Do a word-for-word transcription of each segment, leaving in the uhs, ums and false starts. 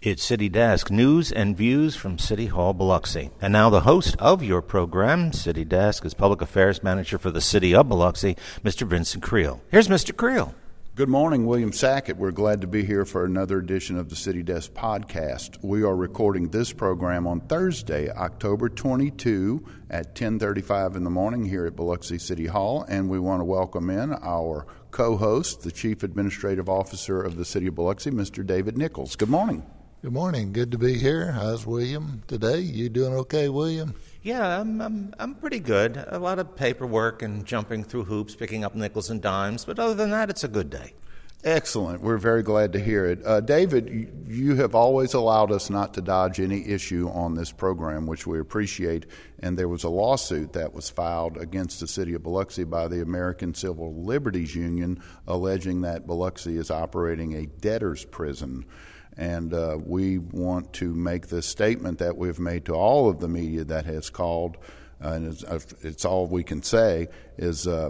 It's City Desk, news and views from City Hall, Biloxi. And now the host of your program, City Desk, is Public Affairs Manager for the City of Biloxi, Mister Vincent Creel. Here's Mister Creel. Good morning, William Sackett. We're glad to be here for another edition of the City Desk podcast. We are recording this program on Thursday, October twenty-second at ten thirty-five in the morning here at Biloxi City Hall, and we want to welcome in our co-host, the Chief Administrative Officer of the City of Biloxi, Mister David Nichols. Good morning. Good morning. Good to be here. How's William today? You doing okay, William? Yeah, I'm, I'm I'm pretty good. A lot of paperwork and jumping through hoops, picking up nickels and dimes, but other than that, it's a good day. Excellent. We're very glad to hear it. Uh, David, you have always allowed us not to dodge any issue on this program, which we appreciate, and there was a lawsuit that was filed against the City of Biloxi by the American Civil Liberties Union, alleging that Biloxi is operating a debtor's prison. And uh, we want to make this statement that we've made to all of the media that has called, uh, and it's, it's all we can say, is uh,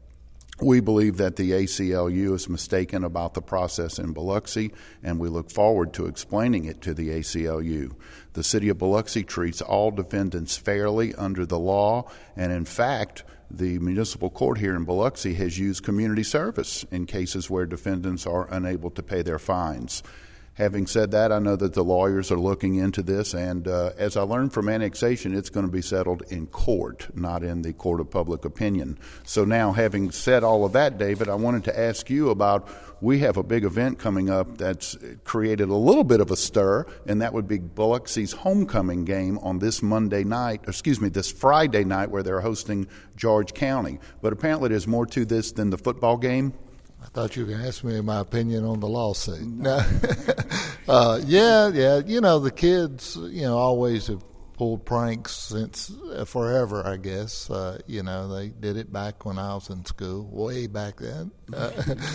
we believe that the A C L U is mistaken about the process in Biloxi, and we look forward to explaining it to the A C L U. The City of Biloxi treats all defendants fairly under the law, and in fact, the municipal court here in Biloxi has used community service in cases where defendants are unable to pay their fines. Having said that, I know that the lawyers are looking into this, and uh, as I learned from annexation, it's going to be settled in court, not in the court of public opinion. So now, having said all of that, David, I wanted to ask you about, we have a big event coming up that's created a little bit of a stir, and that would be Biloxi's homecoming game on this Monday night, excuse me, this Friday night, where they're hosting George County. But apparently there's more to this than the football game. I thought you were going to ask me my opinion on the lawsuit. No. uh, yeah, yeah. You know, the kids, you know, always have pulled pranks since uh, forever, I guess. Uh, you know, they did it back when I was in school, way back then. Uh,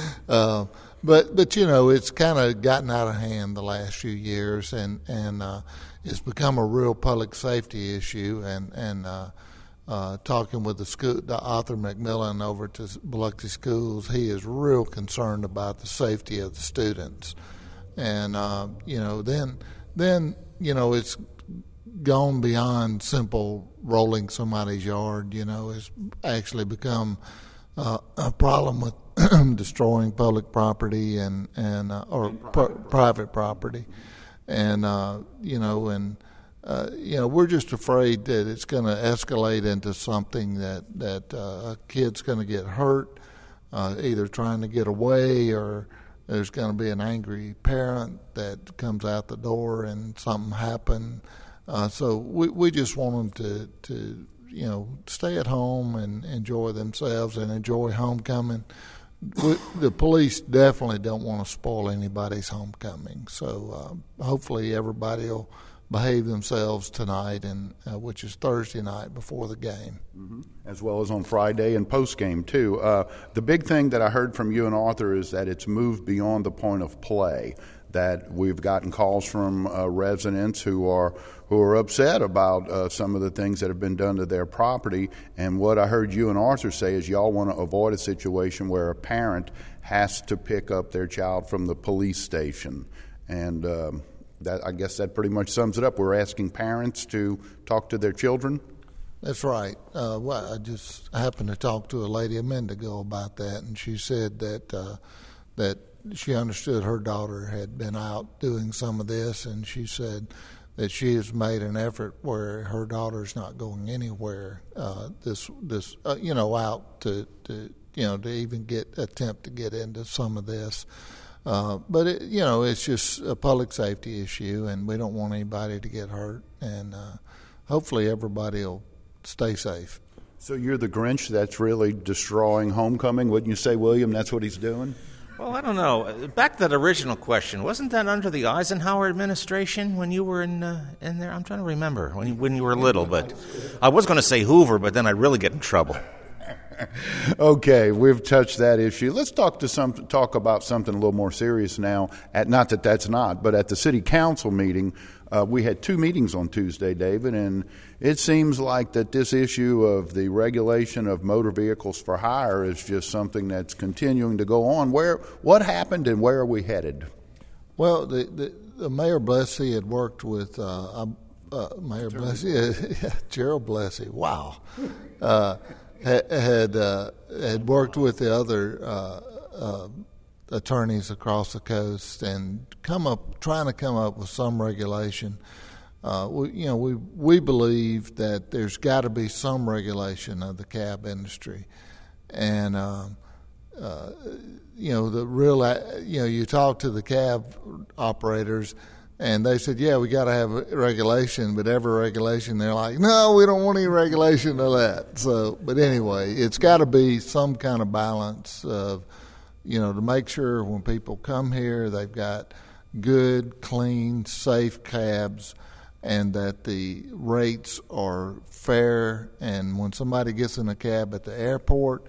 uh, but, but you know, it's kind of gotten out of hand the last few years, and, and uh, it's become a real public safety issue, and, and uh Uh, talking with the school, the Arthur McMillan over to Biloxi Schools, he is real concerned about the safety of the students, and uh, you know, then then you know, it's gone beyond simple rolling somebody's yard. You know, it's actually become uh, a problem with destroying public property and and uh, or pr- private property, and uh, you know, and. Uh, you know, we're just afraid that it's going to escalate into something that, that uh, a kid's going to get hurt, uh, either trying to get away, or there's going to be an angry parent that comes out the door and something happened. Uh, so we, we just want them to, to, you know, stay at home and enjoy themselves and enjoy homecoming. We, the police definitely don't want to spoil anybody's homecoming. So uh, hopefully everybody will behave themselves tonight, and uh, which is Thursday night before the game. Mm-hmm. As well as on Friday and post-game, too. Uh, the big thing that I heard from you and Arthur is that it's moved beyond the point of play, that we've gotten calls from uh, residents who are who are upset about uh, some of the things that have been done to their property. And what I heard you and Arthur say is y'all want to avoid a situation where a parent has to pick up their child from the police station. And um, That, I guess that pretty much sums it up. We're asking parents to talk to their children. That's right. Uh, well, I just happened to talk to a lady a minute ago about that, and she said that uh, that she understood her daughter had been out doing some of this, and she said that she has made an effort where her daughter's not going anywhere. Uh, this this uh, you know out to, to you know to even get attempt to get into some of this. Uh, but, it, you know, it's just a public safety issue, and we don't want anybody to get hurt. And uh, hopefully everybody will stay safe. So you're the Grinch that's really destroying homecoming, wouldn't you say, William? That's what he's doing? Well, I don't know. Back to that original question. Wasn't that under the Eisenhower administration when you were in uh, in there? I'm trying to remember when you, when you were little. But I was going to say Hoover, but then I'd really get in trouble. Okay, we've touched that issue. Let's talk to some talk about something a little more serious now. At not that that's not, but at the city council meeting, uh, we had two meetings on Tuesday, David, and it seems like that this issue of the regulation of motor vehicles for hire is just something that's continuing to go on. Where what happened, and where are we headed? Well, the, the, the Mayor Blessey had worked with uh, uh, Mayor Blessey, yeah, Gerald Blessey. Wow, uh, had uh, had worked with the other uh, uh, attorneys across the coast and come up trying to come up with some regulation. Uh, we, you know, we we believe that there's got to be some regulation of the cab industry, and uh, uh, you know the real you know you talk to the cab operators, and they said, yeah, we got to have a regulation, but every regulation they're like, no, we don't want any regulation of that. So, but anyway, it's got to be some kind of balance of, you know, to make sure when people come here they've got good, clean, safe cabs, and that the rates are fair. And when somebody gets in a cab at the airport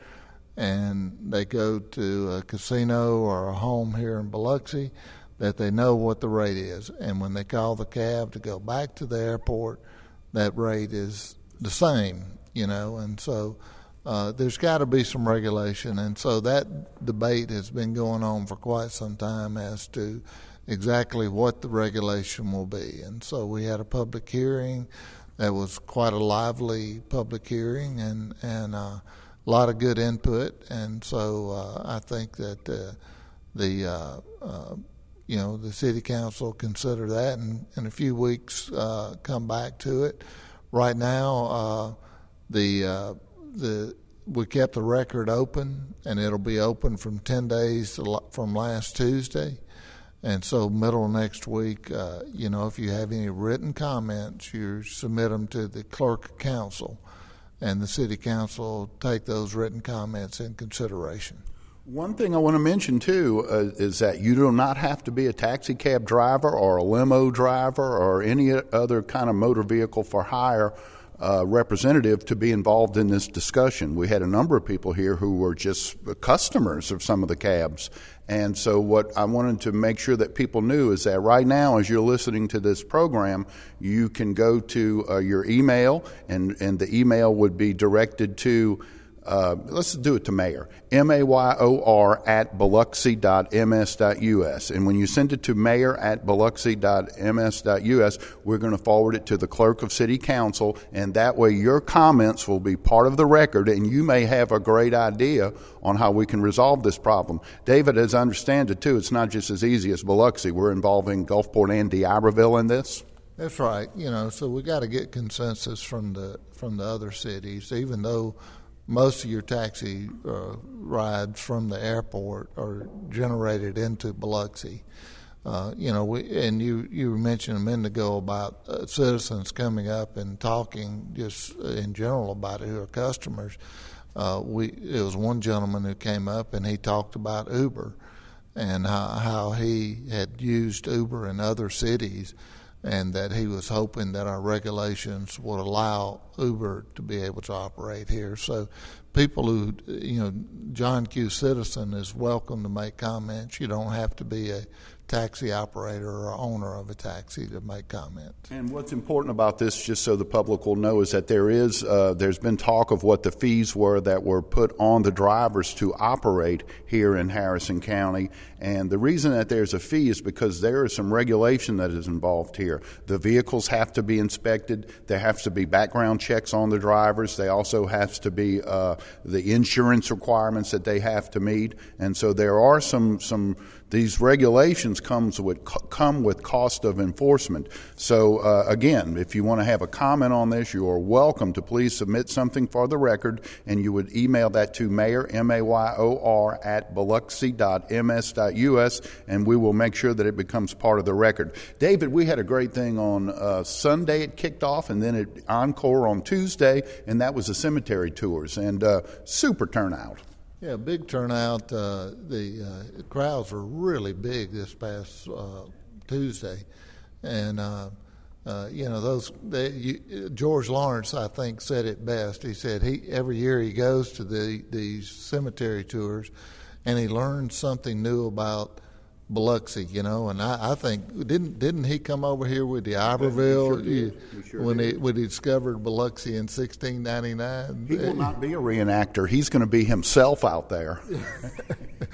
and they go to a casino or a home here in Biloxi, that they know what the rate is. And when they call the cab to go back to the airport, that rate is the same, you know. And so uh, there's got to be some regulation. And so that debate has been going on for quite some time as to exactly what the regulation will be. And so we had a public hearing that was quite a lively public hearing, and, and uh, a lot of good input. And so uh, I think that uh, the uh, uh, you know the city council consider that, and in a few weeks uh, come back to it. Right now, uh, the uh, the we kept the record open, and it'll be open from ten days from last Tuesday. And so middle of next week, uh, you know, if you have any written comments, you submit them to the clerk of council, and the city council will take those written comments in consideration. One thing I want to mention, too, uh, is that you do not have to be a taxi cab driver or a limo driver or any other kind of motor vehicle for hire Uh, representative to be involved in this discussion. We had a number of people here who were just customers of some of the cabs. And so what I wanted to make sure that people knew is that right now, as you're listening to this program, you can go to uh, your email, and, and the email would be directed to, uh, let's do it to Mayor, M A Y O R at biloxi dot m s dot u s. And when you send it to mayor at biloxi dot m s dot u s, we're going to forward it to the clerk of city council, and that way your comments will be part of the record, and you may have a great idea on how we can resolve this problem. David, as I understand it, too, it's not just as easy as Biloxi. We're involving Gulfport and D'Iberville in this. That's right. You know, so we got to get consensus from the from the other cities, even though most of your taxi uh, rides from the airport are generated into Biloxi. Uh, you know, we, and you, you mentioned a minute ago about uh, citizens coming up and talking just in general about it who are customers. Uh, we it was one gentleman who came up and he talked about Uber and how, how he had used Uber in other cities, and that he was hoping that our regulations would allow Uber to be able to operate here. So people who, you know, John Q. Citizen is welcome to make comments. You don't have to be a taxi operator or owner of a taxi to make comments. And what's important about this, just so the public will know, is that there is uh, there's been talk of what the fees were that were put on the drivers to operate here in Harrison County. And the reason that there's a fee is because there is some regulation that is involved here. The vehicles have to be inspected. There have to be background checks on the drivers. They also have to be uh, the insurance requirements that they have to meet. And so there are some some these regulations comes with come with cost of enforcement. So uh, again, if you want to have a comment on this, you are welcome to please submit something for the record, and you would email that to Mayor, M A Y O R, at biloxi dot m s dot u s, and we will make sure that it becomes part of the record. David, we had a great thing on uh, Sunday. It kicked off, and then it encore on Tuesday, and that was the cemetery tours, and uh, super turnout. Yeah, big turnout. Uh, the uh, crowds were really big this past uh, Tuesday, and uh, uh, you know those. They, you, George Lawrence, I think, said it best. He said he every year he goes to the these cemetery tours, and he learns something new about Biloxi, you know, and I, I think didn't didn't he come over here with the Iberville sure he, he sure when did. he when he discovered Biloxi in sixteen ninety-nine? He will not be a reenactor. He's going to be himself out there.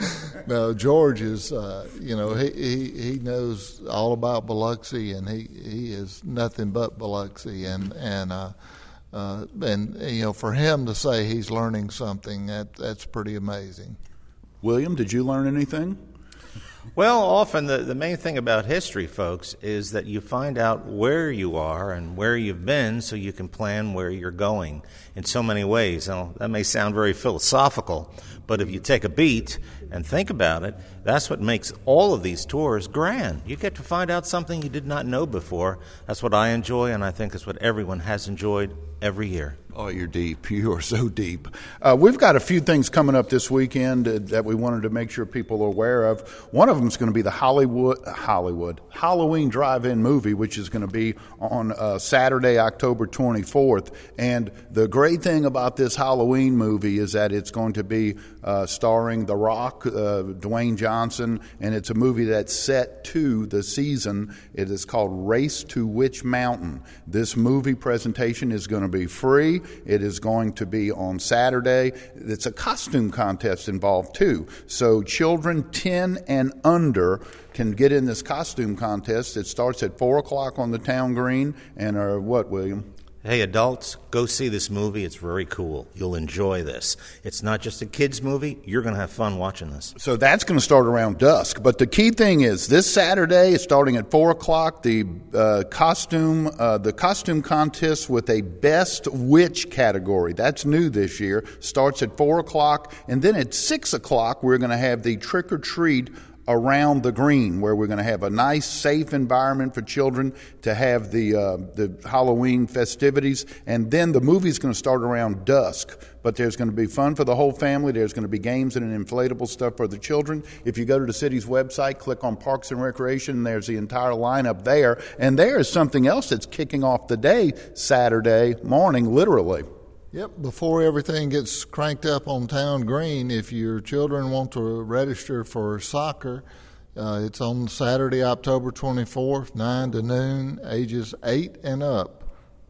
No, George is, uh, you know, he, he, he knows all about Biloxi, and he, he is nothing but Biloxi, and and uh, uh, and you know, for him to say he's learning something, that that's pretty amazing. William, did you learn anything? Well, often the, the main thing about history, folks, is that you find out where you are and where you've been so you can plan where you're going in so many ways. Now, that may sound very philosophical, but if you take a beat and think about it, that's what makes all of these tours grand. You get to find out something you did not know before. That's what I enjoy, and I think that's what everyone has enjoyed every year. Oh, you're deep. You are so deep. Uh, we've got a few things coming up this weekend uh, that we wanted to make sure people are aware of. One of them is going to be the Hollywood Hollywood Halloween Drive-In movie, which is going to be on uh, Saturday, October twenty-fourth. And the great thing about this Halloween movie is that it's going to be uh, starring The Rock, uh, Dwayne Johnson, and it's a movie that's set to the season. It is called Race to Witch Mountain. This movie presentation is going to be free. It is going to be on Saturday. It's a costume contest involved, too. So children ten and under can get in this costume contest. It starts at four o'clock on the town green. And uh, what, William? Hey, adults, go see this movie. It's very cool. You'll enjoy this. It's not just a kid's movie. You're going to have fun watching this. So that's going to start around dusk. But the key thing is this Saturday, it's starting at four o'clock, the uh, costume uh, the costume contest with a Best Witch category. That's new this year. Starts at four o'clock. And then at six o'clock, we're going to have the Trick or Treat around the green, where we're going to have a nice, safe environment for children to have the uh, the Halloween festivities. And then the movie's going to start around dusk. But there's going to be fun for the whole family. There's going to be games and inflatable stuff for the children. If you go to the city's website, click on Parks and Recreation, there's the entire lineup there. And there is something else that's kicking off the day Saturday morning, literally. Yep, before everything gets cranked up on Town Green, if your children want to register for soccer, uh, it's on Saturday, October twenty-fourth, nine to noon, ages eight and up.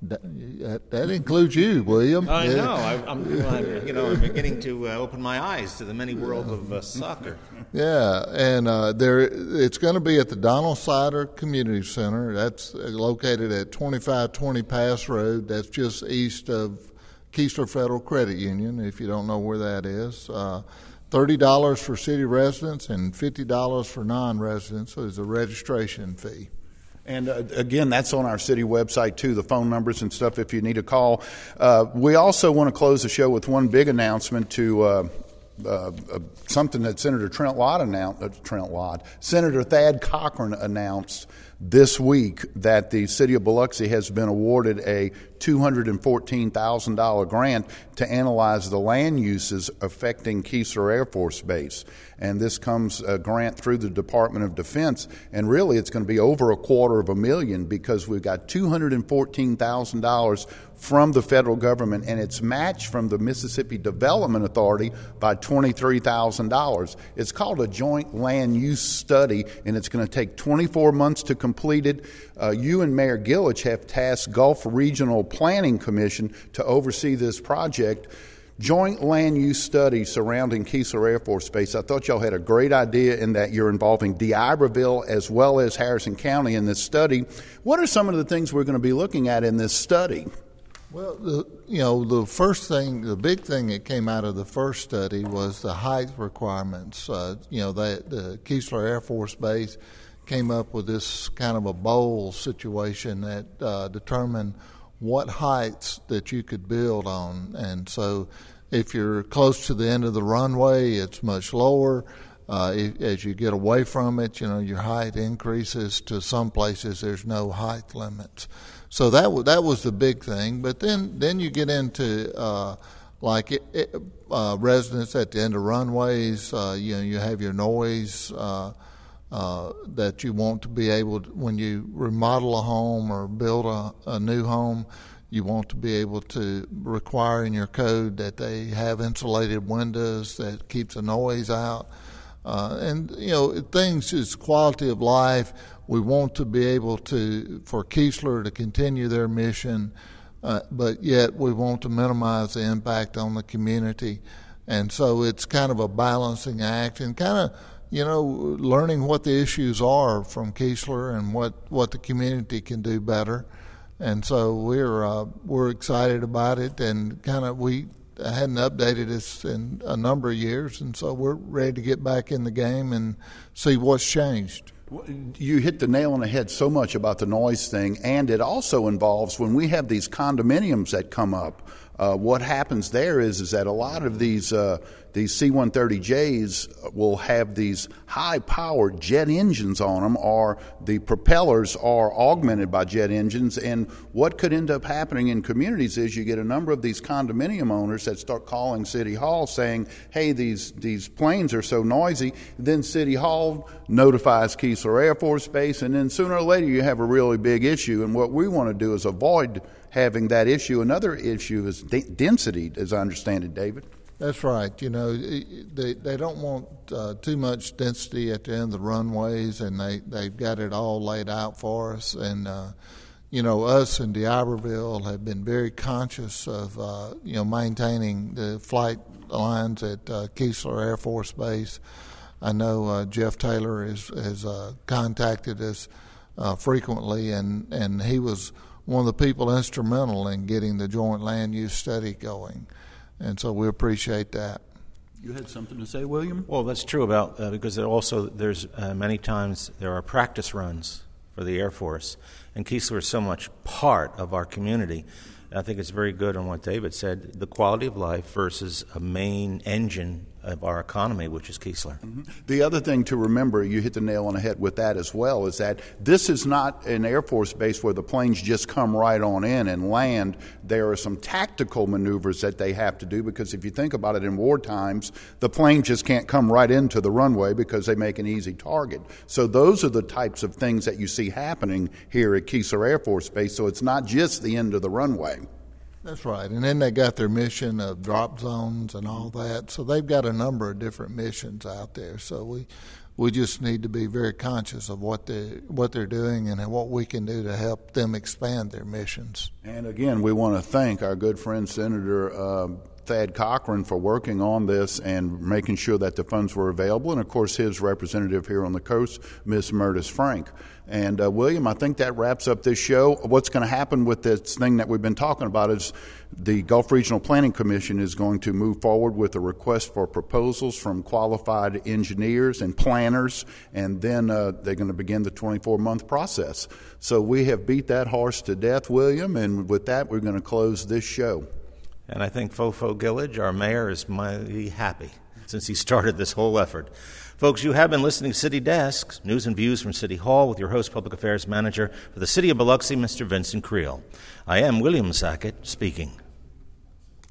That, that includes you, William. I know. I, I'm, I'm, you know, I'm beginning to uh, open my eyes to the many worlds of uh, soccer. Yeah, and uh, there it's going to be at the Donald Sider Community Center. That's located at twenty-five twenty Pass Road. That's just east of Keesler Federal Credit Union, if you don't know where that is. Uh, thirty dollars for city residents and fifty dollars for non-residents is a registration fee. And uh, again, that's on our city website, too, the phone numbers and stuff if you need a call. Uh, we also want to close the show with one big announcement to uh, uh, uh, something that Senator Trent Lott announced, uh, Trent Lott, Senator Thad Cochran announced this week that the city of Biloxi has been awarded a two hundred fourteen thousand dollars grant to analyze the land uses affecting Keesler Air Force Base. And this comes a grant through the Department of Defense, and really it's going to be over a quarter of a million because we've got two hundred fourteen thousand dollars from the federal government, and it's matched from the Mississippi Development Authority by twenty-three thousand dollars. It's called a joint land use study, and it's going to take twenty-four months to complete it. Uh, you and Mayor Gillich have tasked Gulf Regional Planning Commission to oversee this project. Joint land use study surrounding Keesler Air Force Base. I thought y'all had a great idea in that you're involving D'Iberville as well as Harrison County in this study. What are some of the things we're going to be looking at in this study? Well, the, you know, the first thing, the big thing that came out of the first study was the height requirements. Uh, you know, the, the Keesler Air Force Base came up with this kind of a bowl situation that uh, determined what heights that you could build on. And so if you're close to the end of the runway, it's much lower. Uh, if, as you get away from it, you know, your height increases. To some places, there's no height limits. So that w- that was the big thing. But then, then you get into uh, like it, it, uh, residents at the end of runways. Uh, you know, you have your noise uh, uh, that you want to be able to, when you remodel a home or build a, a new home, you want to be able to require in your code that they have insulated windows that keeps the noise out. Uh, and, you know, things is quality of life. We want to be able to, for Keesler to continue their mission, uh, but yet we want to minimize the impact on the community. And so it's kind of a balancing act and kind of, you know, learning what the issues are from Keesler and what, what the community can do better. And so we're uh, we're excited about it, and kind of we hadn't updated this in a number of years, and so we're ready to get back in the game and see what's changed. You hit the nail on the head so much about the noise thing, and it also involves when we have these condominiums that come up. Uh, what happens there is is that a lot of these uh, these C one thirty Js will have these high-powered jet engines on them, or the propellers are augmented by jet engines. And what could end up happening in communities is you get a number of these condominium owners that start calling City Hall saying, hey, these, these planes are so noisy. Then City Hall notifies Keesler Air Force Base, and then sooner or later you have a really big issue. And what we want to do is avoid having that issue. Another issue is d- density, as I understand it, David. That's right. You know, they they don't want uh, too much density at the end of the runways, and they, they've got it all laid out for us. And, uh, you know, us in D'Iberville have been very conscious of, uh, you know, maintaining the flight lines at uh, Keesler Air Force Base. I know uh, Jeff Taylor has, has uh, contacted us uh, frequently, and, and he was one of the people instrumental in getting the joint land use study going. And so we appreciate that. You had something to say, William? Well, that's true about uh, because there also there's uh, many times there are practice runs for the Air Force, and Keesler is so much part of our community. I think it's very good on what David said, the quality of life versus a main engine of our economy, which is Keesler. Mm-hmm. The other thing to remember, you hit the nail on the head with that as well, is that this is not an Air Force base where the planes just come right on in and land. There are some tactical maneuvers that they have to do, because if you think about it, in war times, the plane just can't come right into the runway because they make an easy target. So those are the types of things that you see happening here at Keesler Air Force Base. So it's not just the end of the runway. That's right. And then they got their mission of drop zones and all that. So they've got a number of different missions out there. So we we just need to be very conscious of what they what they're doing and what we can do to help them expand their missions. And again, we want to thank our good friend Senator uh, Thad Cochran for working on this and making sure that the funds were available, and of course his representative here on the coast, Miz Murtis Frank. And uh, William, I think that wraps up this show. What's going to happen with this thing that we've been talking about is the Gulf Regional Planning Commission is going to move forward with a request for proposals from qualified engineers and planners, and then uh, they're going to begin the twenty-four month process. So we have beat that horse to death, William, and with that we're going to close this show. And I think Fofo Gillage, our mayor, is mighty happy since he started this whole effort. Folks, you have been listening to City Desk, news and views from City Hall with your host, Public Affairs Manager for the City of Biloxi, Mister Vincent Creel. I am William Sackett speaking.